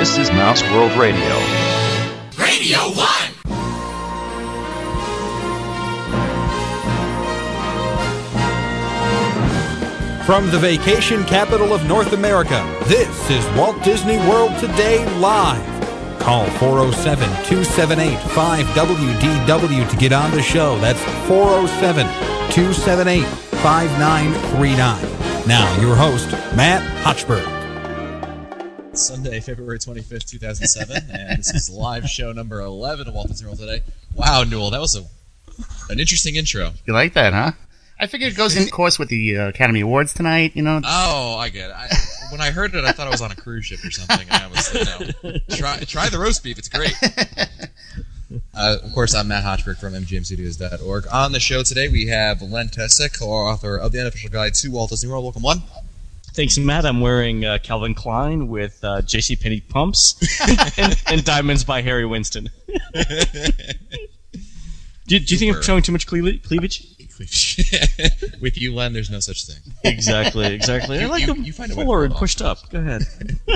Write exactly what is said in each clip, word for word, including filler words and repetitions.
This is Mouse World Radio. Radio One! From the vacation capital of North America, this is Walt Disney World Today Live. Call four oh seven, two seven eight, five W D W to get on the show. That's four oh seven, two seven eight, five nine three nine. Now, your host, Matt Hochberg. Sunday, February twenty-fifth, two thousand seven, and this is live show number eleven of Walt Disney World Today. Wow, Newell, that was a an interesting intro. You like that, huh? I figured it goes in course with the uh, Academy Awards tonight, you know. Oh, I get it. I, when I heard it, I thought I was on a cruise ship or something, and I was, you know, try, try the roast beef, it's great. Uh, of course, I'm Matt Hochberg from M G M Studios dot org. On the show today, we have Len Tessick, co-author of the Unofficial Guide to Walt Disney World. Welcome, Len. Thanks, Matt. I'm wearing uh, Calvin Klein with uh, JCPenney pumps and, and diamonds by Harry Winston. do, do you think I'm showing too much cleavage? cleavage? With you, Len, there's no such thing. Exactly, exactly. I like you, them you find forward, pushed up. Go ahead.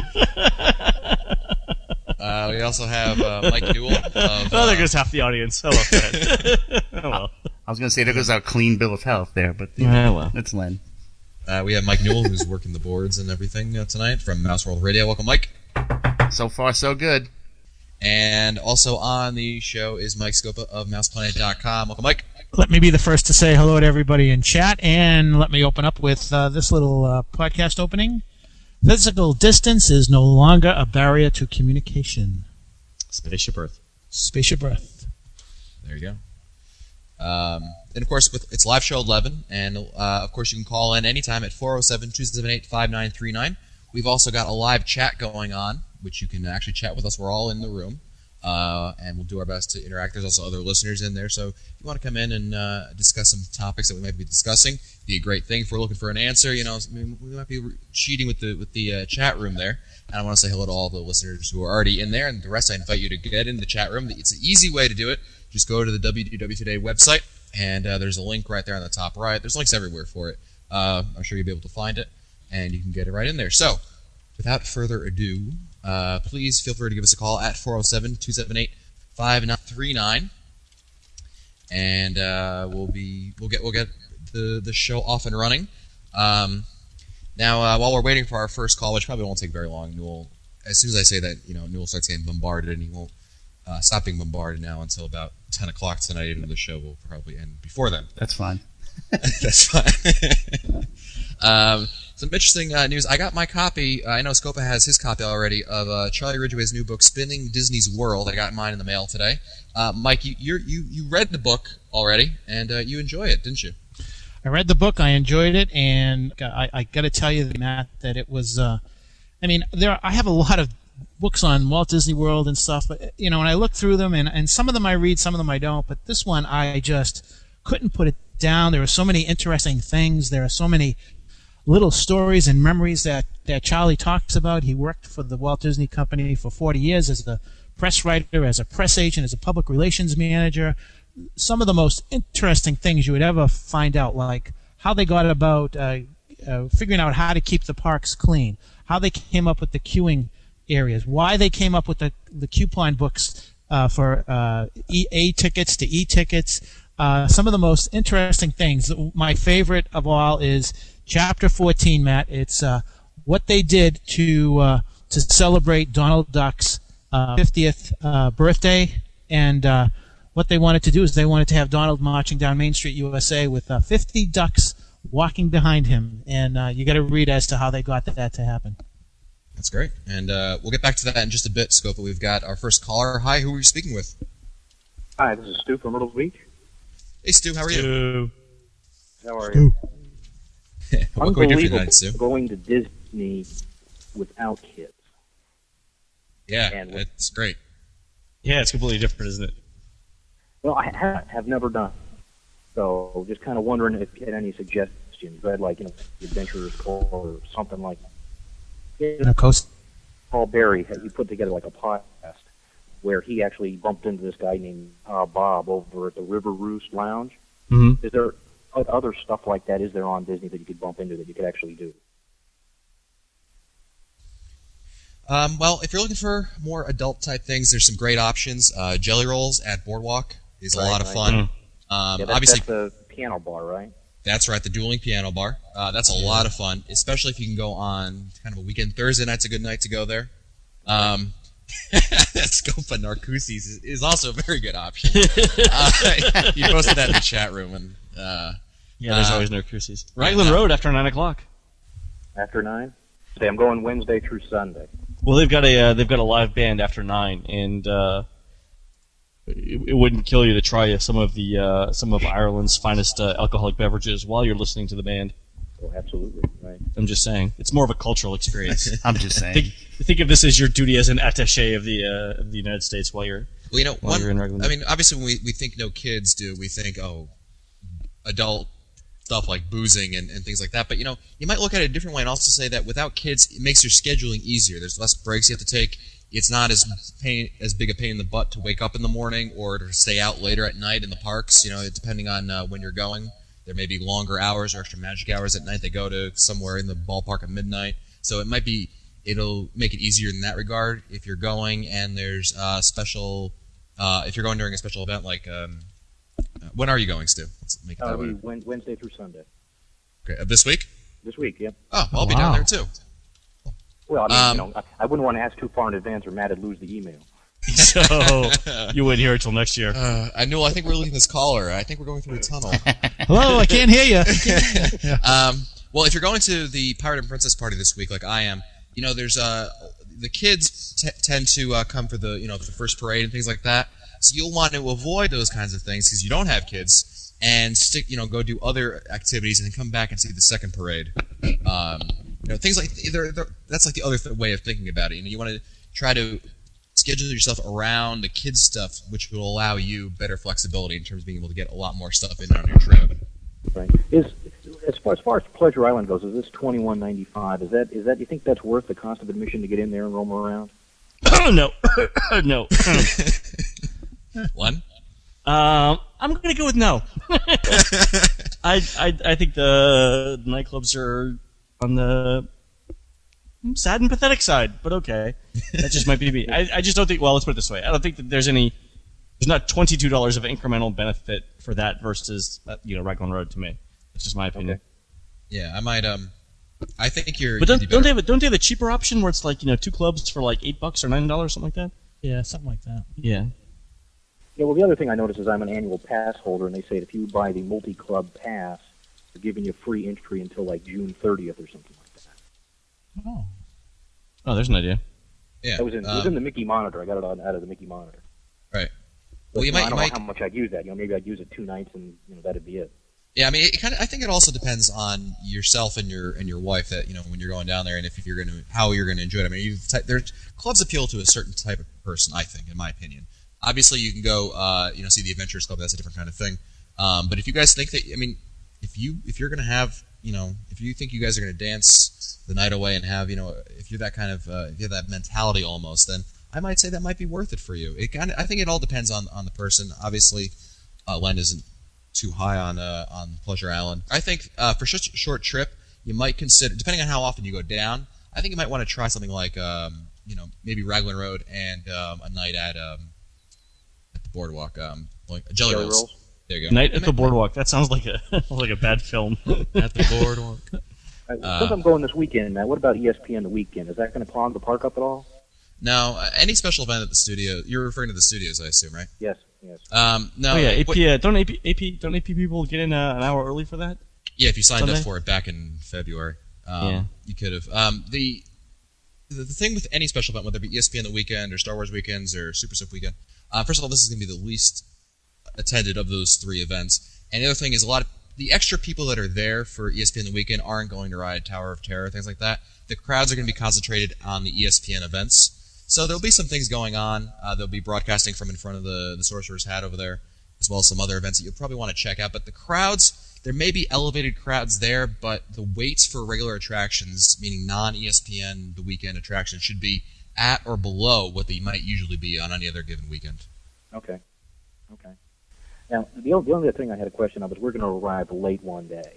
Uh, we also have uh, Mike Newell. Of, uh, oh, there goes half the audience. Hello, Fred. Oh, well. I was going to say there goes our clean bill of health there, but you Yeah, know, well. it's Len. Uh, we have Mike Newell, who's working the boards and everything uh, tonight from Mouse World Radio. Welcome, Mike. So far, so good. And also on the show is Mike Scopa of Mouse Planet dot com. Welcome, Mike. Let me be the first to say hello to everybody in chat, and let me open up with uh, this little uh, podcast opening. Physical distance is no longer a barrier to communication. Spaceship Earth. Spaceship Earth. There you go. Um, and, of course, with it's live show eleven, and, uh, of course, you can call in anytime at four oh seven, two seven eight, five nine three nine. We've also got a live chat going on, which you can actually chat with us. We're all in the room. Uh, and we'll do our best to interact. There's also other listeners in there, so if you want to come in and uh, discuss some topics that we might be discussing, be a great thing. If we're looking for an answer, you know, I mean, we might be cheating with the with the uh, chat room there. And I want to say hello to all the listeners who are already in there, and the rest I invite you to get in the chat room. It's an easy way to do it. Just go to the W D W Today website, and uh, there's a link right there on the top right. There's links everywhere for it. Uh, I'm sure you'll be able to find it, and you can get it right in there. So, without further ado, uh, please feel free to give us a call at four oh seven, two seven eight, five nine three nine, and uh, we'll be we'll get we'll get the the show off and running. Um, now, uh, while we're waiting for our first call, which probably won't take very long, Newell, as soon as I say that, you know, Newell starts getting bombarded, and he won't uh, stop being bombarded now until about ten o'clock tonight, and the show will probably end before then. That's fine. That's fine. um, Some interesting uh, news. I got my copy. Uh, I know Scopa has his copy already of uh, Charlie Ridgway's new book, Spinning Disney's World. I got mine in the mail today. Uh, Mike, you you're, you you read the book already, and uh, you enjoy it, didn't you? I read the book. I enjoyed it, and I, I got to tell you, Matt, that it was. Uh, I mean, there. Are, I have a lot of books on Walt Disney World and stuff, but you know, when I look through them, and, and some of them I read, some of them I don't. But this one, I just couldn't put it down. There are so many interesting things. There are so many little stories and memories that, that Charlie talks about. He worked for the Walt Disney Company for forty years as a press writer, as a press agent, as a public relations manager. Some of the most interesting things you would ever find out, like how they got about uh, uh, figuring out how to keep the parks clean, how they came up with the queuing areas, why they came up with the, the coupon books uh, for uh, e- A tickets to E-tickets. Uh, some of the most interesting things. My favorite of all is Chapter fourteen, Matt. It's uh, what they did to uh, to celebrate Donald Duck's uh, fiftieth uh, birthday, and uh, what they wanted to do is they wanted to have Donald marching down Main Street, U S A, with uh, fifty ducks walking behind him, and uh, you got to read as to how they got that to happen. That's great, and uh, we'll get back to that in just a bit, Scopa. We've got our first caller. Hi, who are you speaking with? Hi, this is Stu from Myrtle Beach. Hey, Stu, how are Stu. you? How are you? What can we do for you tonight, Unbelievable Stu? going to Disney without kids. Yeah, And with- it's great. Yeah, it's completely different, isn't it? Well, I ha- have never done. So just kind of wondering if you had any suggestions. You had like, you know, the Adventurer's Cove or something like that. You know, Coast. Paul Berry, he put together like a podcast where he actually bumped into this guy named uh, Bob over at the River Roost Lounge. Mm-hmm. Is there other stuff like that? Is there on Disney that you could bump into that you could actually do? Um, well, if you're looking for more adult-type things, there's some great options. Uh, Jelly Rolls at Boardwalk is a Right, lot of right. fun. Mhm. Um, Yeah, that's, obviously, that's a piano bar, right? that's right, the Dueling Piano Bar. Uh, that's a lot of fun, especially if you can go on kind of a weekend. Thursday night's a good night to go there. Um, that Scopa Narcooses is, is also a very good option. uh, you posted that in the chat room, and uh, Yeah, there's Uh, always no cruises. Raglan no. Road after nine o'clock. After nine? Say, I'm going Wednesday through Sunday. Well, they've got a uh, they've got a live band after nine, and uh, it, it wouldn't kill you to try some of the uh, some of Ireland's finest uh, alcoholic beverages while you're listening to the band. Oh, absolutely, right. I'm just saying, it's more of a cultural experience. I'm just saying. think, think of this as your duty as an attaché of the uh, of the United States while you're. well, you know, While one, you're in Raglan. I mean, obviously, when we, we think no kids do, we think, oh, adult stuff like boozing and, and things like that. But, you know, you might look at it a different way and also say that without kids, it makes your scheduling easier. There's less breaks you have to take. It's not as pain as big a pain in the butt to wake up in the morning or to stay out later at night in the parks. You know, depending on uh, when you're going, there may be longer hours or extra magic hours at night. They go to somewhere in the ballpark at midnight, so it might be it'll make it easier in that regard if you're going and there's uh, special. Uh, if you're going during a special event like um, uh, when are you going, Stu? Let's make it Uh, that it'll be way. Wed- Wednesday through Sunday. Okay, uh, this week? This week, yep. Oh, well, I'll be Wow. down there too. Well, I mean, Um, you know, I, I wouldn't want to ask too far in advance or Matt would lose the email. So you wouldn't hear it till next year. Uh, I know. I think we're losing this caller. I think we're going through a tunnel. Hello, I can't hear you. Um, well, if you're going to the Pirate and Princess party this week, like I am, you know, there's uh, the kids t- tend to uh, come for the you know the first parade and things like that. So you'll want to avoid those kinds of things because you don't have kids and stick, you know, go do other activities and then come back and see the second parade. Um, you know, things like they're, they're, that's like the other th- way of thinking about it. You know, you want to try to schedule yourself around the kids' stuff, which will allow you better flexibility in terms of being able to get a lot more stuff in on your trip. Right. Is as far as far as Pleasure Island goes, is this twenty one ninety five? Is that is that you think that's worth the cost of admission to get in there and roam around? no, no. One. Um, I'm gonna go with no. I, I I think the nightclubs are on the sad and pathetic side, but okay. That just might be me. I, I just don't think. Well, let's put it this way. I don't think that there's any. There's not twenty-two dollars of incremental benefit for that versus uh, you know Raglan Road to me. That's just my opinion. Okay. Yeah, I might. Um, I think you're. But you'd don't be don't they better- have a, don't they have a cheaper option where it's like you know two clubs for like eight bucks or nine dollars something like that? Yeah, something like that. Yeah. Yeah. Well, the other thing I noticed is I'm an annual pass holder, and they say if you buy the multi-club pass, they're giving you free entry until like June thirtieth or something like that. Oh. Oh, there's an idea. Yeah. That was in it was um, in the Mickey Monitor. I got it on, out of the Mickey Monitor. Right. But, Well, you know, might- I don't you know might- how much I'd use that. You know, maybe I'd use it two nights, and you know that'd be it. Yeah, I mean, it kind of. I think it also depends on yourself and your and your wife. That you know, when you're going down there, and if you're going to how you're going to enjoy it. I mean, you've ty- there's clubs appeal to a certain type of person. I think, in my opinion. Obviously, you can go, uh, you know, see the Adventurers Club. That's a different kind of thing. Um, but if you guys think that, I mean, if you if you're going to have, you know, if you think you guys are going to dance the night away and have, you know, if you're that kind of, uh, if you have that mentality almost, then I might say that might be worth it for you. It kind of, I think it all depends on on the person. Obviously, uh, Len isn't too high on uh, on Pleasure Island. I think uh, for such a short trip, you might consider, depending on how often you go down, I think you might want to try something like, um, you know, maybe Raglan Road and um, a night at um, at the boardwalk, um, like Jelly, Jelly Rolls. Rolls? There you go. Night at the Boardwalk. That sounds like a like a bad film. At the boardwalk. Uh, Since I'm going this weekend, Matt, what about E S P N the weekend? Is that going to clog the park up at all? No, uh, any special event at the studio. You're referring to the studios, I assume, right? Yes, yes. Um, no. Oh yeah, what- A P. Uh, don't A P, A P don't A P people get in uh, an hour early for that? Yeah, if you signed Sunday? up for it back in February, um, Yeah. you could have. Um, the, the the thing with any special event, whether it be E S P N the weekend or Star Wars weekends or Super Stuff weekend, uh, first of all, this is going to be the least attended of those three events. And the other thing is a lot of the extra people that are there for E S P N the weekend aren't going to ride Tower of Terror, things like that. The crowds are going to be concentrated on the E S P N events. So there'll be some things going on. Uh, they'll be broadcasting from in front of the, the Sorcerer's Hat over there, as well as some other events that you'll probably want to check out. But the crowds, there may be elevated crowds there, but the waits for regular attractions, meaning non-E S P N the weekend attractions, should be at or below what they might usually be on any other given weekend. Okay, okay. Now, the only, the only other thing I had a question of is we're going to arrive late one day,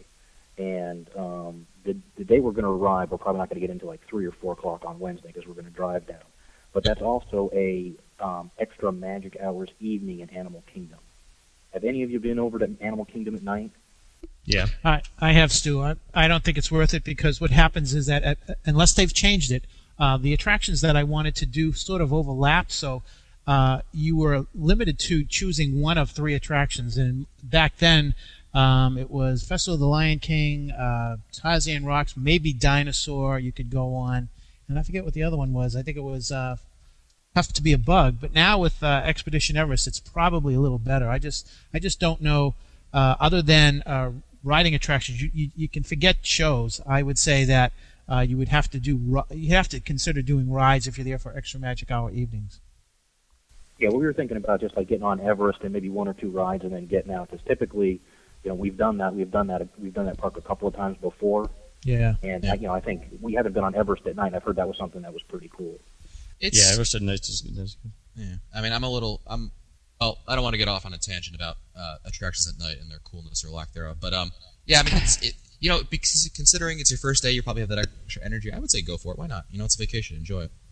and um, the, the day we're going to arrive, we're probably not going to get into like three or four o'clock on Wednesday because we're going to drive down. But that's also a um, extra Magic Hours evening in Animal Kingdom. Have any of you been over to Animal Kingdom at night? Yeah. I, I have, Stu. I, I don't think it's worth it because what happens is that uh, unless they've changed it, uh, the attractions that I wanted to do sort of overlap. So uh, you were limited to choosing one of three attractions. And back then, um, it was Festival of the Lion King, uh, Tarzan Rocks, maybe Dinosaur you could go on. And I forget what the other one was. I think it was uh, Tough to Be a Bug. But now with uh, Expedition Everest, it's probably a little better. I just I just don't know, uh, other than uh, riding attractions, you, you, you can forget shows. I would say that uh, you would have to do you have to consider doing rides if you're there for extra Magic Hour evenings. Yeah, well, we were thinking about just like getting on Everest and maybe one or two rides and then getting out. Because typically, you know, we've done that. We've done that. We've done that park a couple of times before. Yeah. And Yeah. I, you know, I think we haven't been on Everest at night. I've heard that was something that was pretty cool. It's, Yeah, Everest at night is good. That's good. Yeah, I mean, I'm a little. I'm. Oh, I don't want to get off on a tangent about uh, attractions at night and their coolness or lack thereof. But um, yeah, I mean, it's, it. You know, because considering it's your first day, you probably have that extra energy. I would say go for it. Why not? You know, it's a vacation. Enjoy it.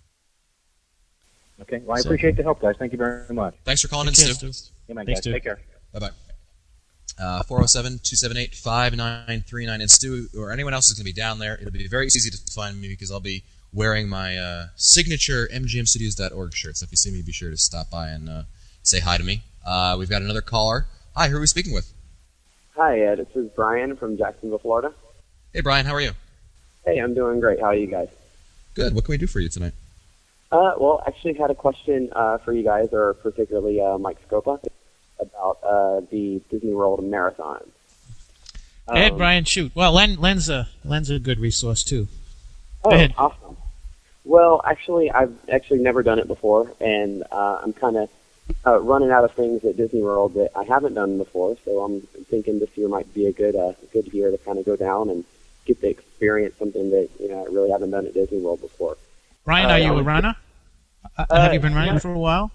Okay. Well, I So- appreciate the help, guys. Thank you very much. Thanks for calling in, Take Stu. care, Stu. Yeah, man, Thanks, guys. Stu. Take care. Bye bye. Uh, four oh seven, two seven eight, five nine three nine. And Stu or anyone else is going to be down there. It'll be very easy to find me because I'll be wearing my uh, signature M G M Studios dot org shirt. So if you see me, be sure to stop by and uh, say hi to me. Uh, we've got another caller. Hi, who are we speaking with? Hi, uh, this is Brian from Jacksonville, Florida. Hey, Brian, how are you? Hey, I'm doing great. How are you guys? Good. What can we do for you tonight? Uh, well, actually had a question uh, for you guys, or particularly uh, Mike Scopa, about uh, the Disney World Marathon. Go ahead, Um, Brian, shoot. Well, Len, Len's, a, Len's a good resource, too. Oh, Go ahead. awesome. Well, actually, I've actually never done it before, and uh, I'm kind of uh, running out of things at Disney World that I haven't done before, so I'm thinking this year might be a good uh, good year to kind of go down and get to experience something that you know I really haven't done at Disney World before. Brian, Uh, are you I a was- runner? Uh, Uh, have you been running yeah. for a while?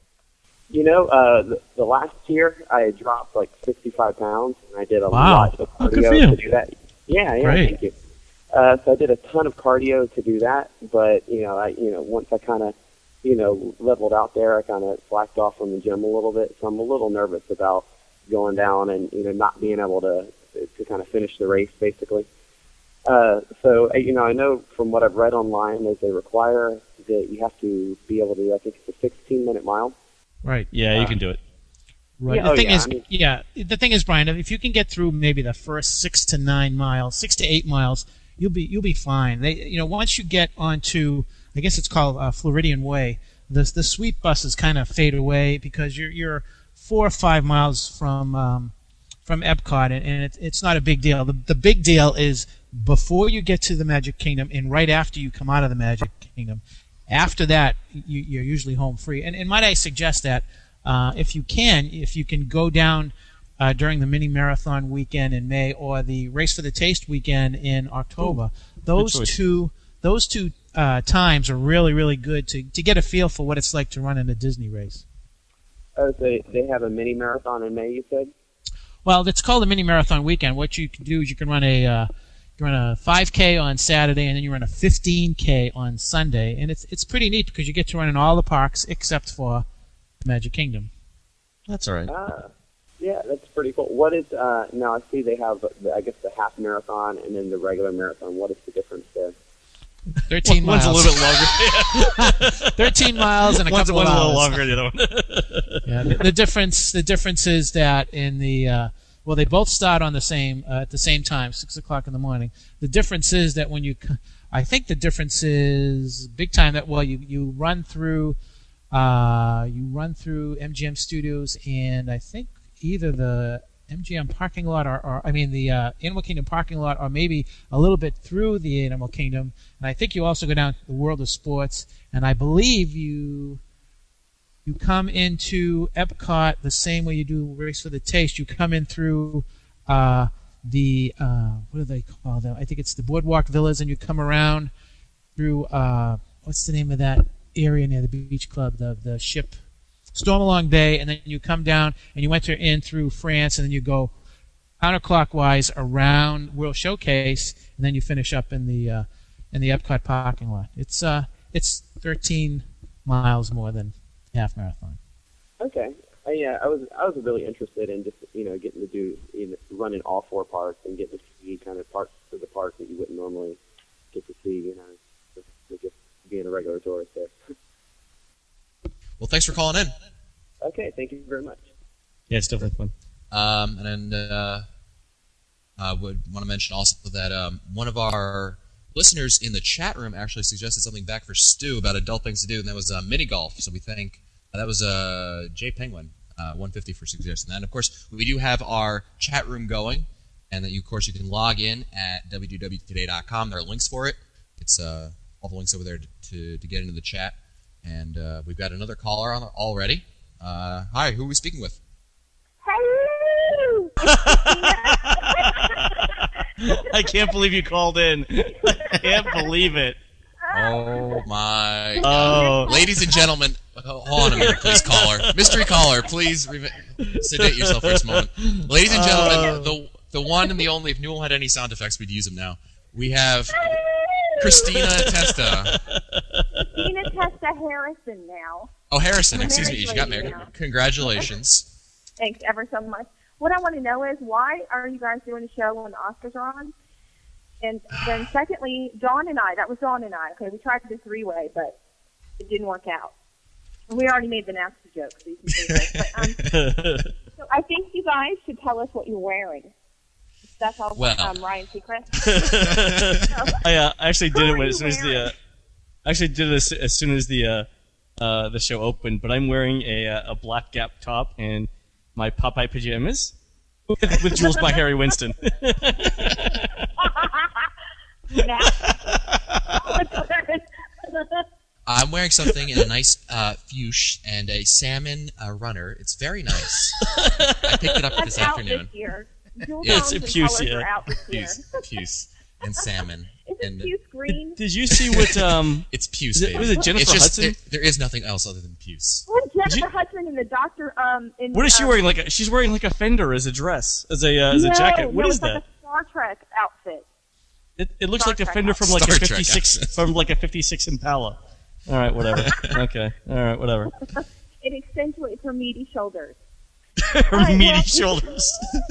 You know, uh, the, the last year I dropped like sixty-five pounds, and I did a Wow. lot of Oh, good for cardio you. to do that. Yeah, yeah, Great. thank you. Uh, so I did a ton of cardio to do that, but you know, I you know once I kind of you know leveled out there, I kind of slacked off from the gym a little bit. So I'm a little nervous about going down and you know not being able to to kind of finish the race, basically. Uh, so uh, you know, I know from what I've read online is they require that you have to be able to. I think it's a sixteen minute mile. Right. Yeah, you Uh, can do it. Right. Yeah, the oh, thing yeah, is, I mean- yeah, the thing is, Brian, if you can get through maybe the first six to nine miles, six to eight miles, you'll be you'll be fine. They, you know, once you get onto, I guess it's called uh, Floridian Way, the the sweet buses kind of fade away because you're you're four or five miles from um, from Epcot, and, and it, it's not a big deal. The the big deal is before you get to the Magic Kingdom and right after you come out of the Magic Kingdom. After that, you, you're usually home free. And, and might I suggest that uh, if you can, if you can go down uh, during the mini marathon weekend in May or the Race for the Taste weekend in October, those choice. two those two uh, times are really really good to to get a feel for what it's like to run in a Disney race. Oh, so they have a mini marathon in May, you said? Well, it's called the mini marathon weekend. What you can do is you can run a uh, you run a five K on Saturday, and then you run a fifteen K on Sunday, and it's it's pretty neat because you get to run in all the parks except for Magic Kingdom. That's all right. Ah, yeah, that's pretty cool. What is, uh, now I see they have, the, I guess, the half marathon and then the regular marathon. What is the difference there? Thirteen One's miles. a little bit longer. Thirteen miles and a one's couple one's of a hours. little longer than the other one. Yeah, the, the difference the difference is that in the uh, well, they both start on the same uh, at the same time, six o'clock in the morning. The difference is that when you, c- I think the difference is big time. That well, you you run through, uh, you run through M G M Studios, and I think either the M G M parking lot or, or I mean the uh, Animal Kingdom parking lot, or maybe a little bit through the Animal Kingdom. And I think you also go down to the World of Sports, and I believe you. You come into Epcot the same way you do Race for the Taste. You come in through uh, the uh, what do they call them? I think it's the Boardwalk Villas, and you come around through uh, what's the name of that area near the beach club? The the ship Stormalong Bay, and then you come down and you enter in through France, and then you go counterclockwise around World Showcase, and then you finish up in the uh, in the Epcot parking lot. It's uh it's thirteen miles more than half marathon. Okay. Uh, yeah, I was I was really interested in just you know getting to do you know, running all four parks and getting to see kind of parts of the park that you wouldn't normally get to see. You know, just, just being a regular tourist there. Well, thanks for calling in. Okay, thank you very much. Yeah, it's definitely fun. Um, and uh, I would want to mention also that um, one of our listeners in the chat room actually suggested something back for Stu about adult things to do, and that was uh, mini golf. So we thank uh, that was uh, Jay Penguin, uh, one fifty for suggesting that. And of course, we do have our chat room going, and that you, of course, you can log in at w w w today dot com. There are links for it. It's uh, all the links over there to, to, to get into the chat. And uh, we've got another caller on already. Uh, hi, who are we speaking with? Hello! I can't believe you called in. I can't believe it. Oh my Oh. God. Ladies and gentlemen, hold on a minute, please, caller. Mystery caller, please re- sedate yourself for just a moment. Ladies and gentlemen, the the one and the only, if Newell had any sound effects, we'd use them now. We have Christina Testa. Christina Testa Harrison now. Oh, Harrison, excuse me, Married she got lady married. now. Congratulations. Thanks ever so much. What I want to know is, why are you guys doing a show when the Oscars are on? And then secondly, Dawn and I, that was Dawn and I, okay, we tried to do three-way, but it didn't work out. And we already made the nasty jokes. So you can say that. But, um, so I think you guys should tell us what you're wearing. That's all. Well. um, Ryan Seacrest. I uh, actually did Who it are when, you as soon as the wearing? uh, I actually did it as, as soon as the uh, uh, the show opened. But I'm wearing a uh, a black Gap top and my Popeye pajamas with, with Jules by Harry Winston. I'm wearing something in a nice uh, fuchsia and a salmon uh, runner. It's very nice. I picked it up That's this out afternoon. this year. Jewel Yeah, it's tones a and puce, colors yeah. are out this year. Puce, puce, and salmon. Is it and puce green? Did you see what? Um, it's puce, is it- baby. was it Jennifer it's just, Hudson? There, there is nothing else other than puce. What Jennifer you- Hudson and the doctor? Um, in, what is she um, wearing? Like a, she's wearing like a fender as a dress, as a uh, as a no, jacket. What no, is it's that? Like a Star Trek outfit. It, it looks Star like a Trek fender from like Star a Trek fifty-six outfit. from like a fifty-six Impala. All right, whatever. Okay, all right, whatever. It accentuates her meaty shoulders. Her right, meaty well- shoulders.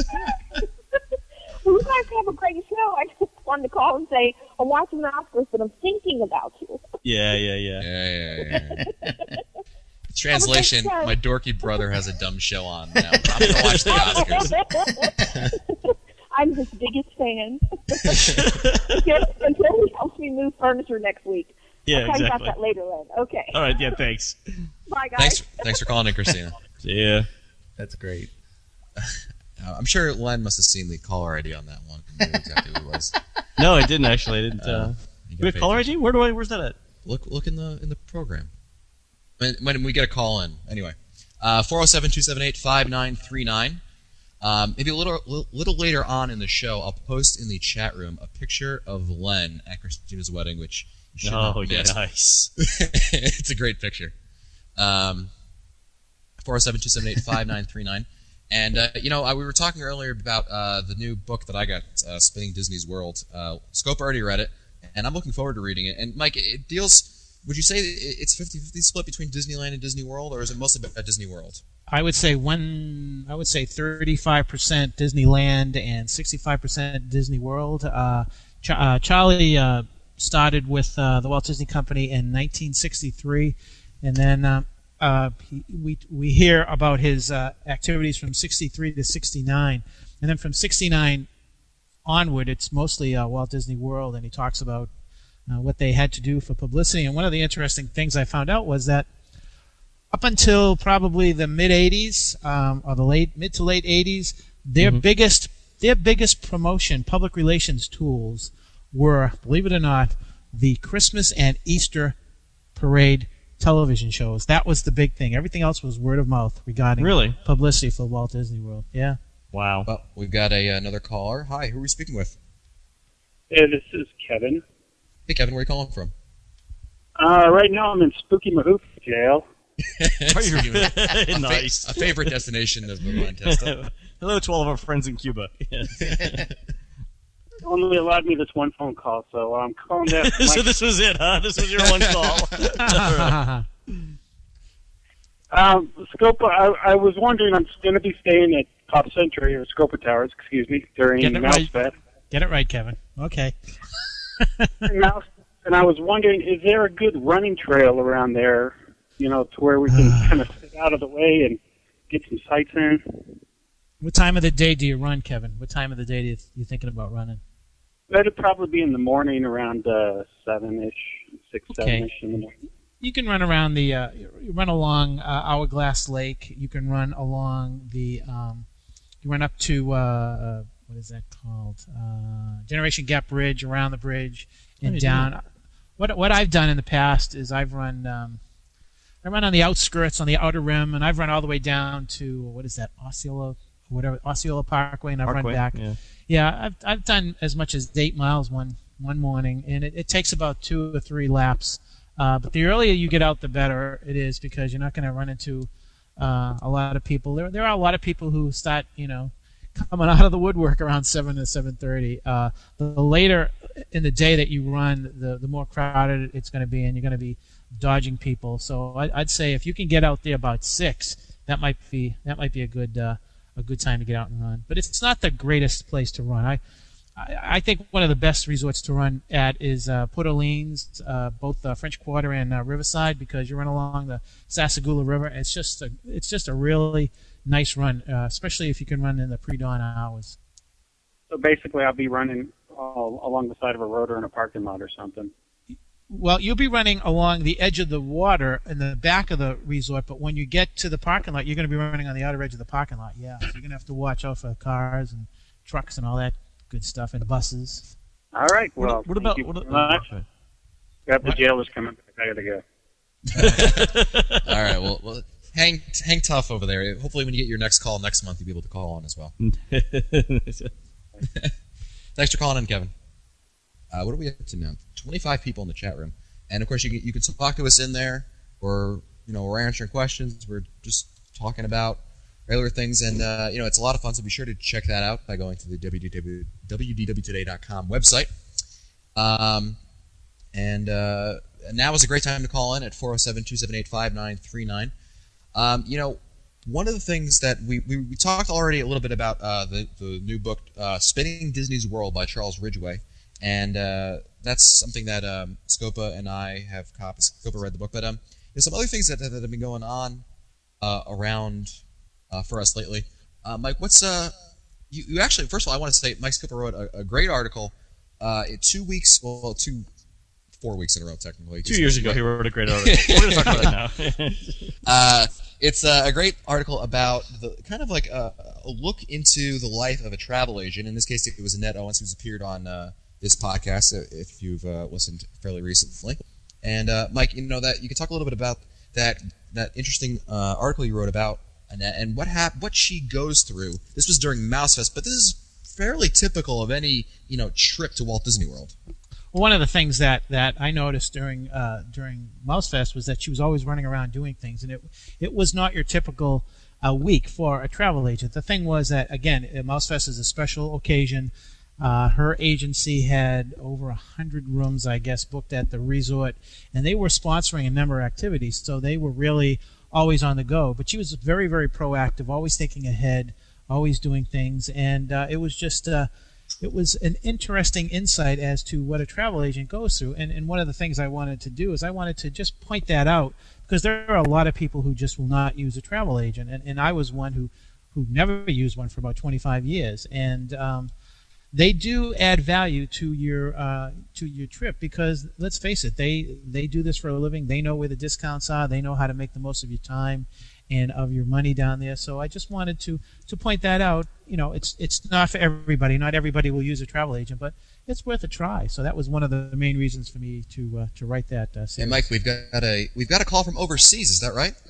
Well, you guys have a great show. I just wanted to call and say I'm watching the Oscars, but I'm thinking about you. Yeah, yeah, yeah. Yeah, yeah, yeah. Translation: show. my dorky brother has a dumb show on now. I'm gonna watch the Oscars. I'm his biggest fan. until, until he helps me move furniture next week. Yeah, I'll tell you exactly. about that later, Len. Okay. All right, yeah, thanks. Bye, guys. Thanks, thanks for calling in, Christina. Yeah. That's great. Uh, I'm sure Len must have seen the caller I D on that one. I knew exactly who it was. No, I didn't actually. I didn't. Uh, Uh, you do we gotta have pay caller I attention. D? Where do I? Where's that at? Look, look in the in the program. When, when we get a call in, anyway. Uh, four zero seven, two seven eight, five nine three nine. Um, maybe a little little- little later on in the show, I'll post in the chat room a picture of Len at Christina's wedding, which you should Oh, not yeah, miss. nice. It's a great picture. Um, four zero seven, two seven eight, five nine three nine. And, uh, you know, uh, we were talking earlier about uh, the new book that I got, uh, Spinning Disney's World. Uh, Scope already read it, and I'm looking forward to reading it. And, Mike, it deals, would you say it's fifty-fifty split between Disneyland and Disney World, or is it mostly about Disney World? I would say one. I would say thirty-five percent Disneyland and sixty-five percent Disney World. Uh, Ch- uh, Charlie uh, started with uh, the Walt Disney Company in nineteen sixty-three, and then uh, uh, he, we we hear about his uh, activities from sixty-three to sixty-nine, and then from sixty-nine onward, it's mostly uh, Walt Disney World, and he talks about uh, what they had to do for publicity. And one of the interesting things I found out was that up until probably the mid eighties, um, or the late mid to late eighties, their Mhm. biggest their biggest promotion, public relations tools were, believe it or not, the Christmas and Easter parade television shows. That was the big thing. Everything else was word of mouth regarding Really? publicity for Walt Disney World. Yeah. Wow. Well, we've got a, another caller. Hi, who are we speaking with? Hey, this is Kevin. Hey, Kevin, where are you calling from? Uh, right now I'm in Spooky Mahoof jail. Are you a, fa- nice? a favorite destination of the Len Testa. Hello to all of our friends in Cuba. Yes. Only allowed me this one phone call, so I'm calling that. So this was it, huh? This was your one call. um, Scopa, I, I was wondering, I'm going to be staying at Pop Century, or Scopa Towers, excuse me, during Get it Mouse right. Fest. Get it right, Kevin. Okay. and, Mouse, and I was wondering, is there a good running trail around there, you know, to where we can kind of sit out of the way and get some sights in? What time of the day do you run, Kevin? What time of the day do you you thinking about running? That'd probably be in the morning around uh, seven-ish, six, Okay. seven-ish in the morning. You can run around the, uh, you run along uh, Hourglass Lake. You can run along the, um, you run up to, uh, uh, what is that called? Uh, Generation Gap Bridge, around the bridge, and you down. What what I've done in the past is I've run, um, I run on the outskirts, on the outer rim, and I've run all the way down to, what is that, Osceola, whatever, Osceola Parkway, and I've Parkway, run back. yeah. Yeah, I've I've done as much as eight miles one one morning, and it, it takes about two or three laps. Uh, but the earlier you get out, the better it is, because you're not going to run into uh, a lot of people. There there are a lot of people who start, you know, coming out of the woodwork around seven to seven thirty. Uh, the later in the day that you run, the the more crowded it's going to be, and you're going to be dodging people. So I, I'd say if you can get out there about six, that might be that might be a good. Uh, a good time to get out and run. But it's not the greatest place to run. I I, I think one of the best resorts to run at is uh, Port Orleans, uh, both uh, French Quarter and uh, Riverside, because you run along the Sassagoula River. It's just a it's just a really nice run, uh, especially if you can run in the pre-dawn hours. So basically, I'll be running all along the side of a road or in a parking lot or something. Well, you'll be running along the edge of the water in the back of the resort, but when you get to the parking lot, you're going to be running on the outer edge of the parking lot. Yeah, so you're going to have to watch out for cars and trucks and all that good stuff, and buses. All right. Well, What, what about thank you what, very much. okay. Got the What? jailers coming back. I gotta go. All right. Well, well, hang hang tough over there. Hopefully, when you get your next call next month, you'll be able to call on as well. Thanks for calling in, Kevin. Uh, what are we up to now? twenty-five people in the chat room, and of course, you can, you can talk to us in there, or you know, we're answering questions. We're just talking about regular things, and uh, you know, it's a lot of fun. So be sure to check that out by going to the w w w d w today dot com website. Um, and uh, now is a great time to call in at four oh seven, two seven eight, five nine three nine. Um, you know, one of the things that we, we, we talked already a little bit about uh, the, the new book, uh, Spinning Disney's World by Charles Ridgway. And uh, that's something that um, Scopa and I have copied. Scopa read the book. But um, there's some other things that, that have been going on uh, around uh, for us lately. Uh, Mike, what's... Uh, you, you actually, first of all, I want to say Mike Scopa wrote a, a great article uh, in two weeks, well, two, four weeks in a row, technically. Two years ago, he wrote a great article. We're going to talk about it now. uh, it's uh, a great article about the kind of like a, a look into the life of a travel agent. In this case, it was Annette Owens, who's appeared on... Uh, this podcast, if you've uh, listened fairly recently. And uh, Mike, you know that you can talk a little bit about that that interesting uh, article you wrote about Annette and what hap- what she goes through. This was during Mousefest, but this is fairly typical of any you know trip to Walt Disney World. One of the things that, that I noticed during uh, during Mousefest was that she was always running around doing things, and it it was not your typical uh, week for a travel agent. The thing was that, again, Mousefest is a special occasion. Uh, her agency had over a hundred rooms, I guess, booked at the resort, and they were sponsoring a number of activities, so they were really always on the go. But she was very, very proactive, always thinking ahead, always doing things, and uh, it was just uh, it was an interesting insight as to what a travel agent goes through. And, and one of the things I wanted to do is I wanted to just point that out, because there are a lot of people who just will not use a travel agent, and, and I was one who who never used one for about twenty-five years, and um, they do add value to your uh, to your trip, because let's face it, they they do this for a living. They know where the discounts are. They know how to make the most of your time and of your money down there. So I just wanted to to point that out. You know, it's it's not for everybody. Not everybody will use a travel agent, but it's worth a try. So that was one of the main reasons for me to uh, to write that uh, series. Hey, Mike, we've got a we've got a call from overseas. Is that right?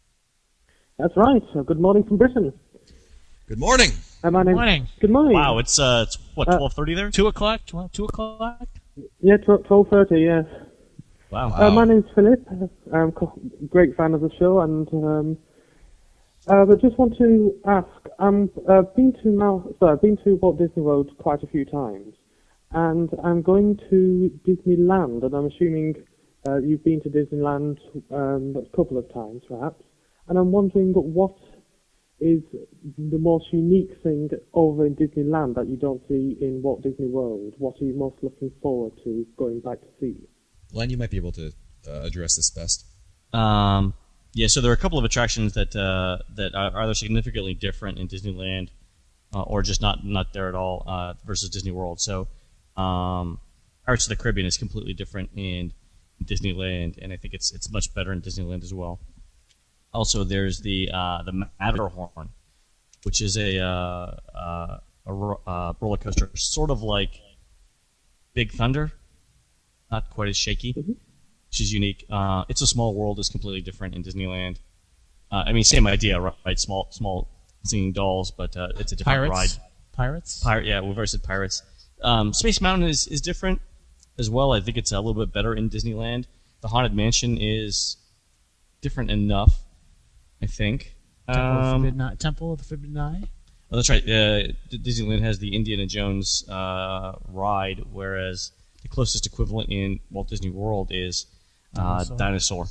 That's right. So good morning from Britain. Good morning. Uh, my Good name- morning. Good morning. Wow, it's uh, it's what Uh, twelve thirty there? Two o'clock. Twelve. Two o'clock. Yeah, twelve thirty. Yes. Wow. Uh, my name's Philip. I'm a great fan of the show, and um, Uh, but just want to ask, um, I've been to now, sorry, I've been to Walt Disney World quite a few times, and I'm going to Disneyland, and I'm assuming uh, you've been to Disneyland um, a couple of times, perhaps, and I'm wondering what is the most unique thing over in Disneyland that you don't see in Walt Disney World? What are you most looking forward to going back to see? Len, you might be able to uh, address this best. Um, yeah, so there are a couple of attractions that uh, that are either significantly different in Disneyland uh, or just not, not there at all uh, versus Disney World. So um, Pirates of the Caribbean is completely different in Disneyland, and I think it's it's much better in Disneyland as well. Also, there's the uh, the Matterhorn, which is a uh, uh, a ro- uh, roller coaster, sort of like Big Thunder, not quite as shaky, mm-hmm. which is unique. Uh, It's a Small World is completely different in Disneyland. Uh, I mean, same idea, right? Small small singing dolls, but uh, it's a different Pirates? ride. Pirates? Pirate, yeah, we've already said Pirates. Um, Space Mountain is, is different as well. I think it's a little bit better in Disneyland. The Haunted Mansion is different enough, I think. Temple, of Um, Forbidden Eye- Temple of the Forbidden Eye? Oh, that's right. Uh, D- Disneyland has the Indiana Jones uh, ride, whereas the closest equivalent in Walt Disney World is uh, Dinosaur. Dinosaur.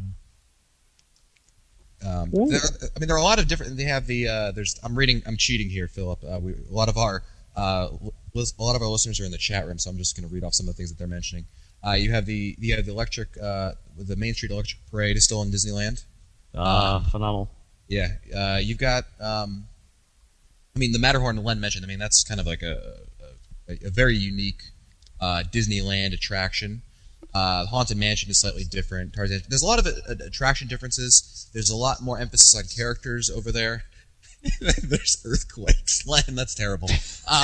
Um, there, I mean, there are a lot of different. They have the. Uh, there's. I'm reading. I'm cheating here, Philip. Uh, we, a lot of our. Uh, lis- a lot of our listeners are in the chat room, so I'm just going to read off some of the things that they're mentioning. Uh, you have the. You have the electric. Uh, the Main Street Electric Parade is still in Disneyland. Uh, Um, phenomenal. Yeah. Uh, you've got. Um, I mean, the Matterhorn Len mentioned. I mean, that's kind of like a a, a very unique uh, Disneyland attraction. Uh, Haunted Mansion is slightly different. Tarzan. There's a lot of uh, attraction differences. There's a lot more emphasis on characters over there. There's earthquakes. Len, that's terrible. Um,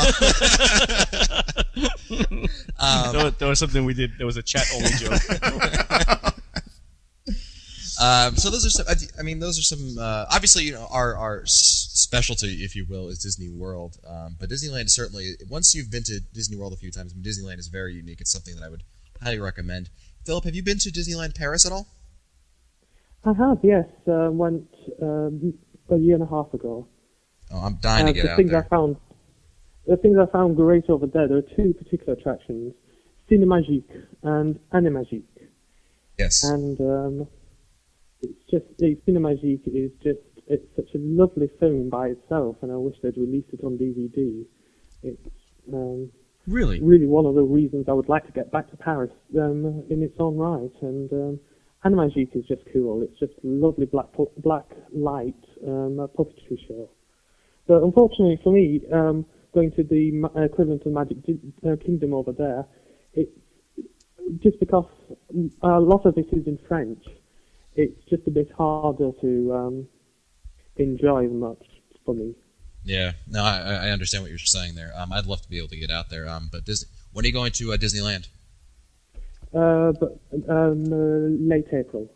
um, that, was, that was something we did. There was a chat-only joke. um, so those are some. I mean, those are some. Uh, obviously, you know, our our s- specialty, if you will, is Disney World. Um, but Disneyland is certainly. Once you've been to Disney World a few times, I mean, Disneyland is very unique. It's something that I would highly recommend. Philip, have you been to Disneyland Paris at all? I have, yes. Uh, went um, a year and a half ago. Oh, I'm dying to Uh, get the out things there. I found, the things I found great over there, there are two particular attractions, Cinemagique and Animagique. Yes. And um, it's just, the Cinemagique is just, it's such a lovely film by itself, and I wish they'd released it on D V D. It's um, Really? really one of the reasons I would like to get back to Paris um, in its own right. And um, Animagique is just cool. It's just a lovely black pu- black light um, a puppetry show. But unfortunately for me, um, going to the ma- equivalent of Magic Di- uh, Kingdom over there, it's just because a lot of it is in French. It's just a bit harder to um, enjoy much for me. Yeah, no, I, I understand what you're saying there. Um, I'd love to be able to get out there. Um, but Disney, when are you going to uh, Disneyland? Uh, but um, uh, late April.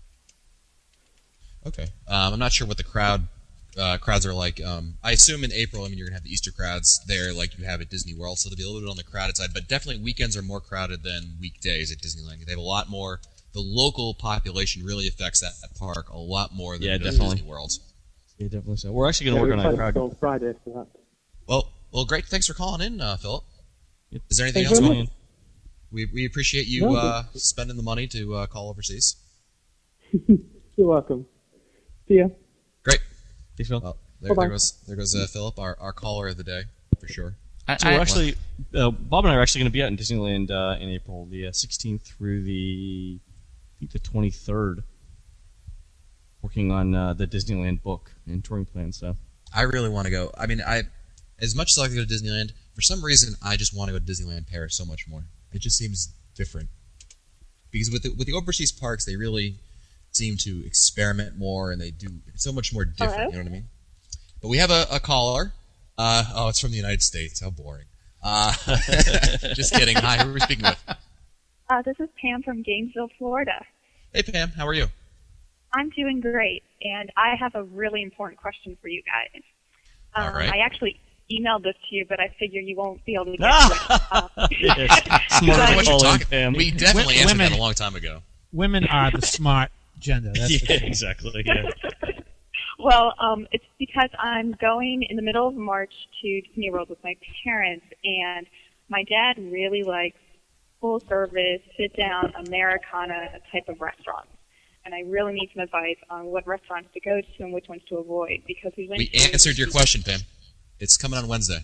Okay. Um, I'm not sure what the crowd uh, crowds are like. Um, I assume in April, I mean, you're gonna have the Easter crowds there, like you have at Disney World, so they'll be a little bit on the crowded side. But definitely, weekends are more crowded than weekdays at Disneyland. They have a lot more. The local population really affects that, that park a lot more than Yeah, it does definitely. Disney World. Yeah, definitely so. We're actually going Yeah, to we're work on a planning crowd. to go on Friday for that. Well, well, great. Thanks for calling in, uh, Philip. Is there anything Thank else you very going much. on? We we appreciate you No, uh, spending the money to uh, call overseas. You're welcome. See ya. Great. Thanks, Phil. Well, there, Bye-bye. there goes there goes uh, Philip, our, our caller of the day for sure. I, so we're actually, uh, Bob and I are actually going to be out in Disneyland uh, in April, the uh, sixteenth through the, I think the twenty-third, working on uh, the Disneyland book and touring plan. So I really want to go. I mean, I as much as I like to go to Disneyland, for some reason I just want to go to Disneyland Paris so much more. It just seems different because with the, with the overseas parks, they really seem to experiment more and they do it's so much more different. Hello? You know what I mean? But we have a, a caller. Uh, oh, it's from the United States. How boring. Uh, just kidding. Hi, who are we speaking with? Uh, this is Pam from Gainesville, Florida. Hey, Pam. How are you? I'm doing great, and I have a really important question for you guys. Um, All right. I actually emailed this to you, but I figure you won't be able to get to it. Uh, Yes. Smart I don't know what you're calling, talking- Pam. We definitely Wo- answered women- that a long time ago. Women are the smart gender. That's yeah, for sure. exactly. Yeah. Well, um, it's because I'm going in the middle of March to Disney World with my parents, and my dad really likes full service, sit down, Americana type of restaurants. And I really need some advice on what restaurants to go to and which ones to avoid because we went We to answered your question, Pam. It's coming on Wednesday.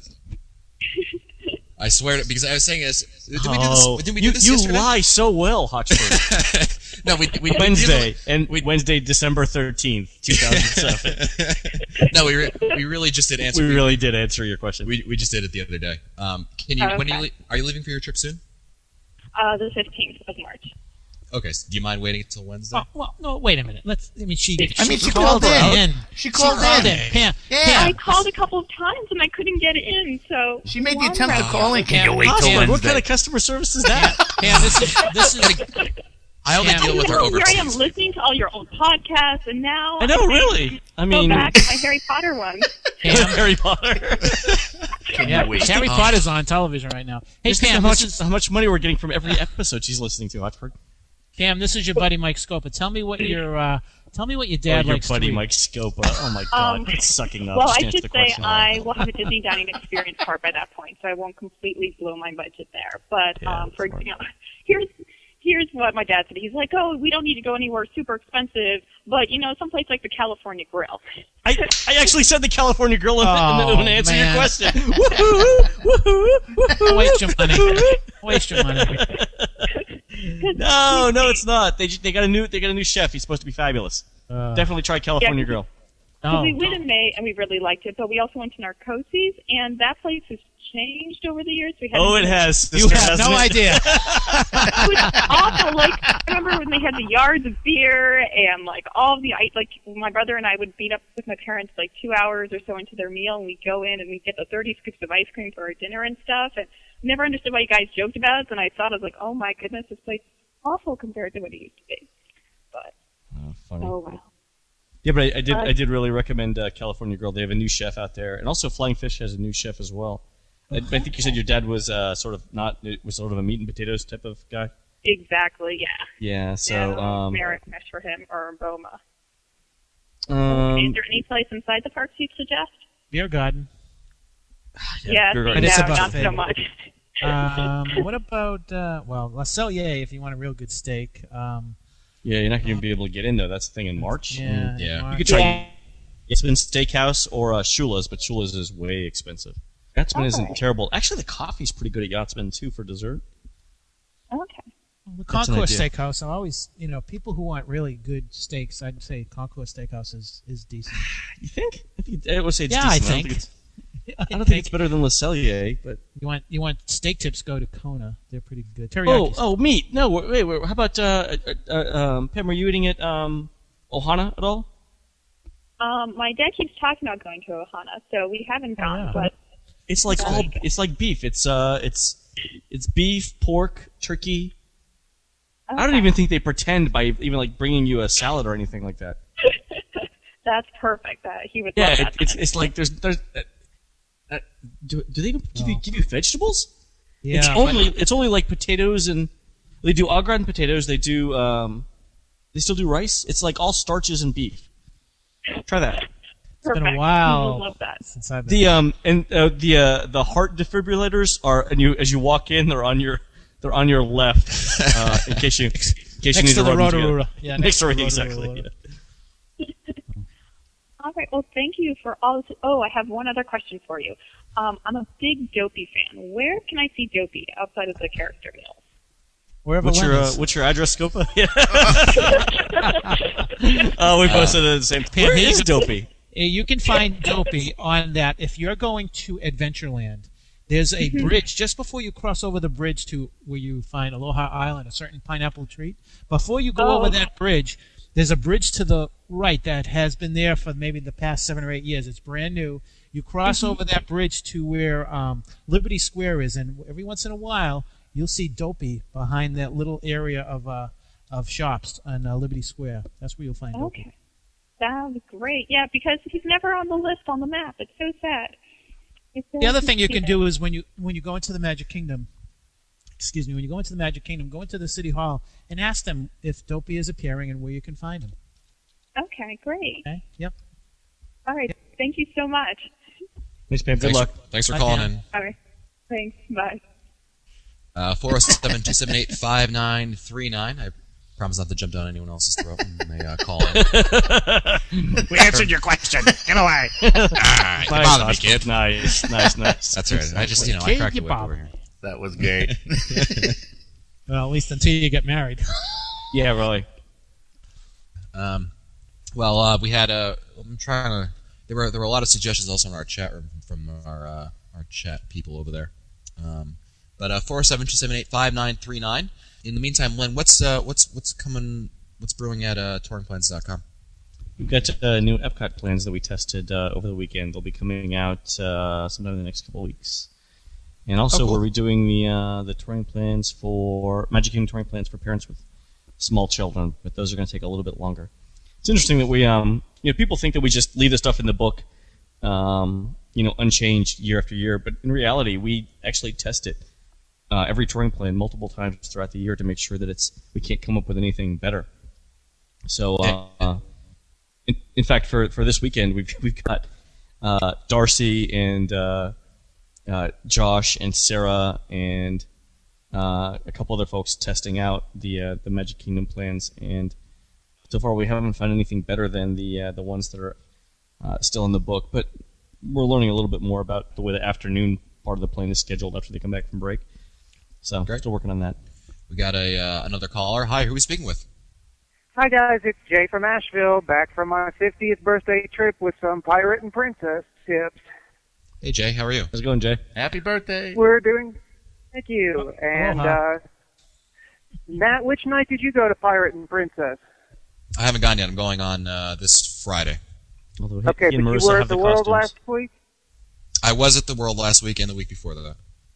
I swear to because I was saying this. Did we do Oh, this? Did we you, do this you yesterday? lie so well, Hotchford. No, we, we Wednesday we, and we, Wednesday, December thirteenth, two thousand seven. No, we re- we really just did answer. We really did answer your question. We we just did it the other day. Um, can you? Oh, When are okay. you? le- Are you leaving for your trip soon? uh, the fifteenth of March. Okay. So do you mind waiting until Wednesday? Oh, well, no, wait a minute. Let's. I mean, she. I mean, she called called in. in. She called in. Pam. Yeah. Pam, I called a couple of times and I couldn't get in, so She made the One attempt to round. call in. Can you wait till Hotchford, Wednesday? what kind of customer service is that? Pam, this is this is. I only Pam. deal with our Here I am overseas. listening to all your old podcasts, and now I know, can't really. I go mean, back to my Harry Potter ones. Pam. Harry Potter. Can Yeah, you wait? Harry Oh. Potter's on television right now. Hey, Just think Pam, how this much, is how much money we're getting from every episode she's listening to, Hotchford. Pam. This is your buddy Mike Scopa. Tell me what your uh, tell me what your Or dad your likes buddy to eat. Mike Scopa. Oh my God, Um, it's sucking up. Well, Just I answer should the say question. I will have a Disney dining experience card by that point, so I won't completely blow my budget there. But Yeah, um, for smart. example, here's here's what my dad said. He's like, "Oh, we don't need to go anywhere super expensive, but you know, someplace like the California Grill." I, I actually said the California Grill in the, in the, Oh, when I answered your man. question. Woohoo! Woohoo! Woohoo! Waste your money. Waste your money. No, no, it's not. They ju- they got a new they got a new chef. He's supposed to be fabulous. Uh, Definitely try California Yeah. Grill. Because no, we went in May and we really liked it, but we also went to Narcosis, and that place has changed over the years. We had Oh, it has. you sister, have hasn't no it? idea. It was awful. Like I remember when they had the yards of beer and like all of the I like my brother and I would meet up with my parents like two hours or so into their meal, and we'd go in and we'd get the thirty scoops of ice cream for our dinner and stuff. And never understood why you guys joked about it. And I thought I was like, oh my goodness, this place is awful compared to what it used to be. But Oh, funny. oh wow. Yeah, but I, I did Uh, I did really recommend uh, California Grill. They have a new chef out there, and also Flying Fish has a new chef as well. I, I think you said your dad was uh, sort of not was sort of a meat and potatoes type of guy. Exactly. Yeah. Yeah. So yeah, um, Merrick mesh for him or Boma. um, Is there any place inside the parks you'd suggest? Beer garden. Yeah, Beer no, garden. But it's a not buffet. so much. Um, what about uh, well, La Cellier if you want a real good steak. Um, yeah, you're not going to be able to get in though. That's the thing in March. yeah, And Yeah. March. you could try Yachtman Steakhouse or uh, Shula's, but Shula's is way expensive. Yachtman isn't Okay. terrible. Actually, the coffee's pretty good at Yachtman too for dessert. Okay. The That's an Concourse idea. Steakhouse. I always, you know, people who want really good steaks, I'd say Concourse Steakhouse is, is decent. You think? I, think I would say it's Yeah, I decent. think. don't think it's, I don't think it's better than Le Cellier, but You want you want steak tips? Go to Kona. They're pretty good. Teriyaki. oh oh meat. No, wait, wait. How about uh, uh, uh, um, Pam? Are you eating at um, Ohana at all? Um, my dad keeps talking about going to Ohana, so we haven't Oh, gone, yeah. but It's like all. It's like beef. It's uh, it's it's beef, pork, turkey. I don't Okay. even think they pretend by even like bringing you a salad or anything like that. that's perfect. Uh, he would Yeah, love it, that. it's it's like there's there's. Uh, uh, do, do they even give you, give you vegetables? yeah, it's but- only it's only like potatoes and they do au gratin potatoes. They do um, they still do rice. It's like all starches and beef. Try that. it's been a Perfect. while He would love that. since I've been. The um and uh, the uh, the heart defibrillators are and you as you walk in they're on your they're on your left uh, in case you in case you Next need to to the rub them Rotorua. together. Yeah, next to the it, Rotorua. exactly. Yeah. All right. Well, thank you for all this. Oh, I have one other question for you. Um, I'm a big Dopey fan. Where can I see Dopey outside of the character meals? Wherever What's your uh, Leonard's. what's your address, Scopa? Yeah. Oh, we posted it at the same. Where here's is a- Dopey? Uh, You can find Dopey on that. If you're going to Adventureland, there's a Mm-hmm. bridge just before you cross over the bridge to where you find Aloha Island, a certain pineapple treat. Before you go Oh, over okay. that bridge, there's a bridge to the right that has been there for maybe the past seven or eight years. It's brand new. You cross Mm-hmm. over that bridge to where um, Liberty Square is, and every once in a while you'll see Dopey behind that little area of uh, of shops on uh, Liberty Square. That's where you'll find Dopey. Okay. That would be great. Yeah, because he's never on the list on the map. It's so sad. It's so The other thing you can sad. do is when you when you go into the Magic Kingdom, excuse me, when you go into the Magic Kingdom, go into the City Hall and ask them if Dopey is appearing and where you can find him. Okay, great. Okay? Yep. All right. Thank you so much. Thanks, Pam. Good Thanks luck. For, thanks for Bye, calling Pam. in. All right. Thanks. Bye. Uh, four oh seven, two seven eight, five nine three nine. I promise not to jump down anyone else's throat when they uh, call in. We answered your question. Get away. Ah, you Nice, bother me, Oscar. kid. Nice, nice, nice. That's right. I just, you know, I Kid, cracked you the whip bother over me. here. That was great. Well, at least until you get married. Yeah, really. Um, well, uh, we had a. I'm trying to. There were there were a lot of suggestions also in our chat room from our uh, our chat people over there. Um, but uh, four seven two seven eight five nine three nine. In the meantime, Len, what's uh, what's what's coming? What's brewing at uh, touring plans dot com? We've got uh, new Epcot plans that we tested uh, over the weekend. They'll be coming out uh, sometime in the next couple of weeks. And also, Oh, cool. we're redoing the uh, the touring plans for Magic Kingdom touring plans for parents with small children, but those are going to take a little bit longer. It's interesting that we, um, you know, people think that we just leave the stuff in the book, um, you know, unchanged year after year, but in reality, we actually test it uh, every touring plan multiple times throughout the year to make sure that it's we can't come up with anything better. So, uh, uh, in, in fact, for for this weekend, we've we've got uh, Darcy and uh, uh, Josh and Sarah and uh, a couple other folks testing out the uh, the Magic Kingdom plans, and so far we haven't found anything better than the uh, the ones that are uh, still in the book. But we're learning a little bit more about the way the afternoon part of the plane is scheduled after they come back from break. So, Great. still working on that. We got a uh, another caller. Hi, who are we speaking with? Hi guys, it's Jay from Asheville, back from my fiftieth birthday trip with some Pirate and Princess tips. Hey, Jay, how are you? How's it going, Jay? Happy birthday. We're doing, thank you. And Aloha. uh, Matt, which night did you go to Pirate and Princess? I haven't gone yet. I'm going on uh, this Friday. Although he, Okay, he but and you Marissa were have at the the World costumes. last week. I was at the World last week and the week before that.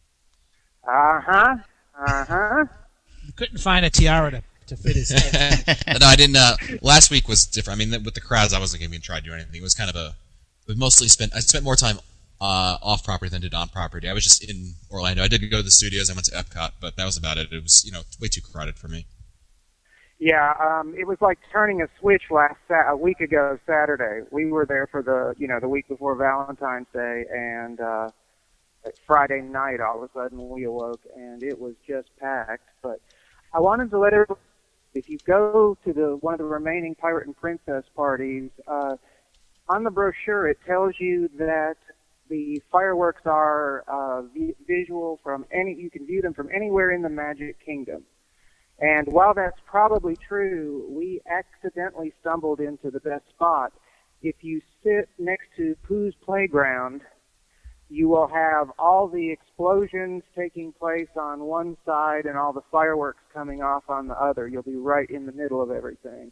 Uh huh. Uh huh. You couldn't find a tiara to, to fit his head. No, I didn't. Uh, last week was different. I mean, with the crowds, I wasn't going to try to do anything. It was kind of a. We mostly spent. I spent more time uh, off property than did on property. I was just in Orlando. I did go to the studios. I went to Epcot, but that was about it. It was, you know, way too crowded for me. Yeah, um, it was like turning a switch last sa- a week ago Saturday. We were there for the, you know, the week before Valentine's Day, and uh, Friday night, all of a sudden, we awoke, and it was just packed. But I wanted to let everybody, if you go to the one of the remaining Pirate and Princess parties, uh, on the brochure it tells you that the fireworks are uh, vi- visual from any. You can view them from anywhere in the Magic Kingdom. And while that's probably true, we accidentally stumbled into the best spot. If you sit next to Pooh's Playground, you will have all the explosions taking place on one side and all the fireworks coming off on the other. You'll be right in the middle of everything.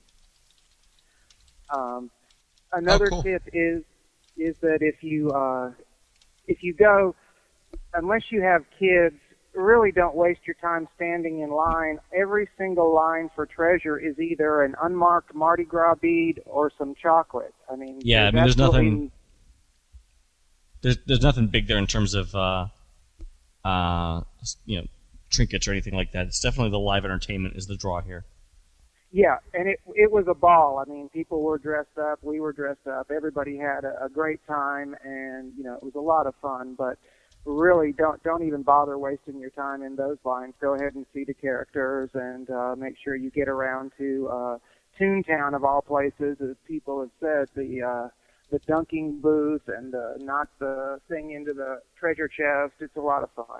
Um, another Oh, cool. tip is is that if you uh, if you go, unless you have kids, really don't waste your time standing in line. Every single line for treasure is either an unmarked Mardi Gras bead or some chocolate. I mean, Yeah, I mean, there's absolutely- nothing. There's there's nothing big there in terms of uh, uh, you know, trinkets or anything like that. It's definitely the live entertainment is the draw here. Yeah, and it it was a ball. I mean, people were dressed up, we were dressed up, everybody had a, a great time, and you know, it was a lot of fun. But really, don't don't even bother wasting your time in those lines. Go ahead and see the characters, and uh, make sure you get around to uh, Toontown of all places, as people have said, the uh, the dunking booth and uh, knock the thing into the treasure chest. It's a lot of fun.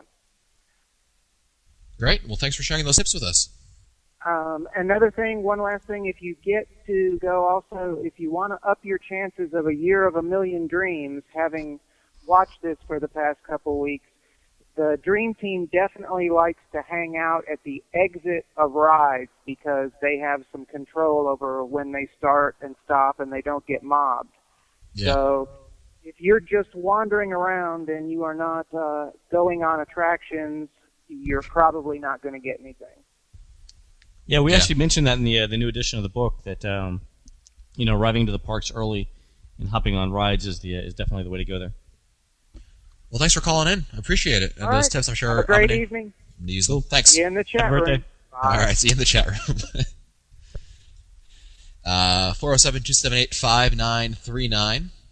Great. Well, thanks for sharing those tips with us. Um, another thing, one last thing, if you get to go also, if you want to up your chances of a year of a million dreams, having watched this for the past couple weeks, the Dream Team definitely likes to hang out at the exit of rides because they have some control over when they start and stop and they don't get mobbed. Yeah. So if you're just wandering around and you are not uh, going on attractions, you're probably not going to get anything. Yeah, we Yeah. actually mentioned that in the uh, the new edition of the book that um, you know, arriving to the parks early and hopping on rides is the uh, is definitely the way to go there. Well, thanks for calling in. I appreciate it. And All those right. tips, I'm sure, Have a I'm great gonna, evening. I'm gonna use them. Thanks. See you in the chat Happy room. birthday. Bye. All right. See you in the chat room. uh, four oh seven, two seven eight, five nine three nine.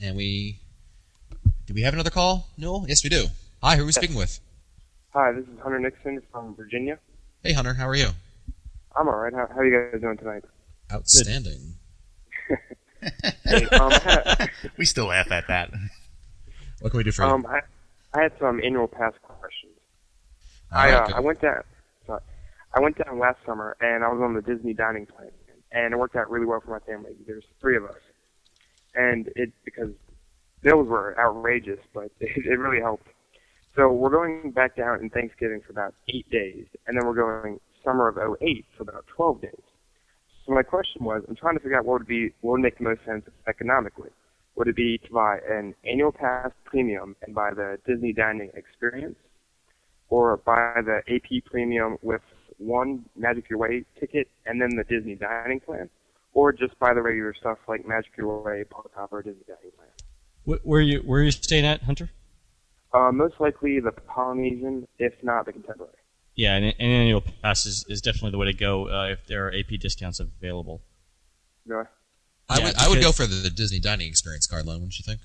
And we... Do we have another call, Newell? Yes, we do. Hi, who are we speaking with? Hi, this is Hunter Nixon from Virginia. Hey, Hunter, how are you? I'm alright. How, how are you guys doing tonight? Outstanding. Hey, um, I had, We still laugh at that. What can we do for you? um, I, I had some annual pass questions. All I, right, uh, go. I went down. Sorry, I went down last summer, and I was on the Disney dining plan, and it worked out really well for my family. There's three of us, and it because bills were outrageous, but it, it really helped. So we're going back down in Thanksgiving for about eight days, and then we're going summer of oh eight for about twelve days. So my question was, I'm trying to figure out what would be what would make the most sense economically. Would it be to buy an annual pass premium and buy the Disney dining experience, or buy the A P premium with one Magic Your Way ticket and then the Disney dining plan, or just buy the regular stuff like Magic Your Way, Park Hopper, or Disney dining plan? Wh- Where you where are you staying at, Hunter? Uh, most likely the Polynesian, if not the Contemporary. Yeah, an, an annual pass is, is definitely the way to go uh, if there are A P discounts available. Yeah. I Yeah, would I would because- go for the, the Disney dining experience card, Len, wouldn't you think?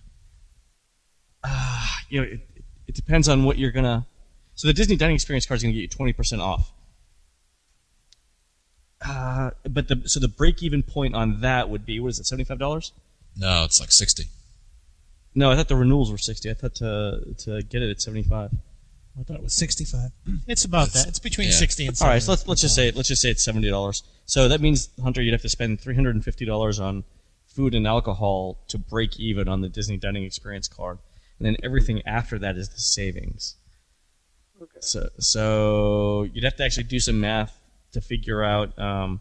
You know, it, it depends on what you're gonna. So the Disney dining experience card is gonna get you twenty percent off. Uh, but the so the break even point on that would be what is it, seventy five dollars? No, it's like sixty. No, I thought the renewals were sixty. I thought to to get it at seventy five. I thought it was sixty-five. It's about It's- that. It's between yeah. sixty and All seventy. right, so let's let's just say let's just say it's seventy dollars. So that means, Hunter, you'd have to spend three hundred and fifty dollars on food and alcohol to break even on the Disney dining experience card, and then everything after that is the savings. Okay. So so you'd have to actually do some math to figure out. Um,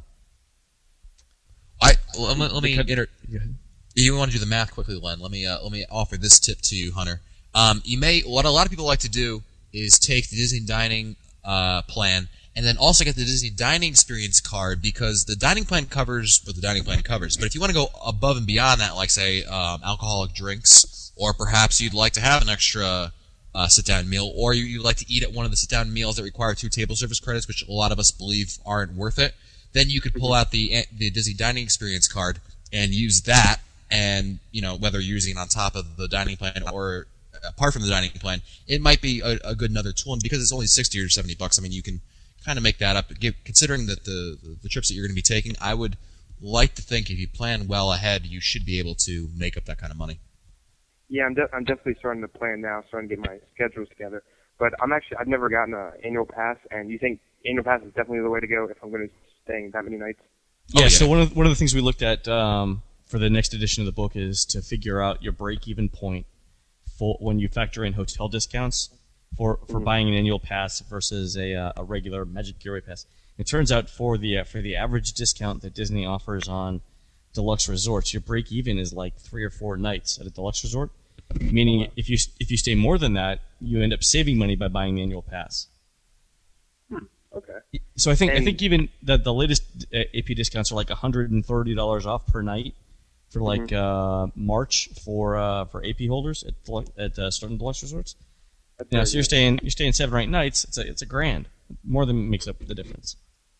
I let me, let me Because- inter- You want to do the math quickly, Len? Let me uh, let me offer this tip to you, Hunter. Um, you may what a lot of people like to do is take the Disney dining uh, plan and then also get the Disney dining experience card, because the dining plan covers what the dining plan covers. But if you want to go above and beyond that, like say um, alcoholic drinks, or perhaps you'd like to have an extra uh, sit-down meal, or you, you'd like to eat at one of the sit-down meals that require two table service credits, which a lot of us believe aren't worth it, then you could pull out the the Disney dining experience card and use that. And, you know, whether you're using it on top of the dining plan or apart from the dining plan, it might be a, a good another tool. And because it's only sixty or seventy bucks, I mean, you can kind of make that up. Give, considering that the, the, the trips that you're going to be taking, I would like to think if you plan well ahead, you should be able to make up that kind of money. Yeah, I'm, de- I'm definitely starting to plan now, starting to get my schedules together. But I'm actually, I've never gotten an annual pass, and you think annual pass is definitely the way to go if I'm going to stay that many nights? yeah, Oh, yeah. So one of the, one of the things we looked at um, for the next edition of the book is to figure out your break even point for when you factor in hotel discounts for, for Mhm. buying an annual pass versus a uh, a regular Magic Your Way pass. It turns out for the uh, for the average discount that Disney offers on deluxe resorts, your break even is like three or four nights at a deluxe resort. Meaning, if you if you stay more than that, you end up saving money by buying the annual pass. Okay. So I think I And- think even the the latest uh, A P discounts are like one hundred and thirty dollars off per night for like Mhm. uh, March for uh, for A P holders at delu- at uh, certain deluxe resorts. That's Yeah, very so you're good. staying you're staying seven or eight nights. It's a it's a grand, more than makes up the difference.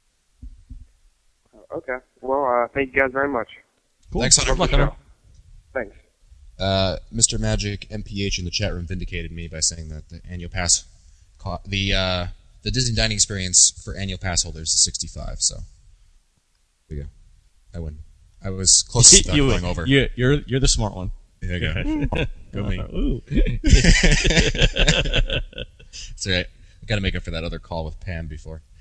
Okay. Well, uh, thank you guys very much. Cool. Thanks, Hunter. Good luck, Hunter. Thanks. Uh, Mister Magic M P H in the chat room vindicated me by saying that the annual pass, co- the uh, the Disney dining experience for annual pass holders is sixty-five. So there you go. I win. I was close to you, going over. You, you're you're the smart one. There you go. Go me. Ooh. That's all right. I got to make up for that other call with Pam before.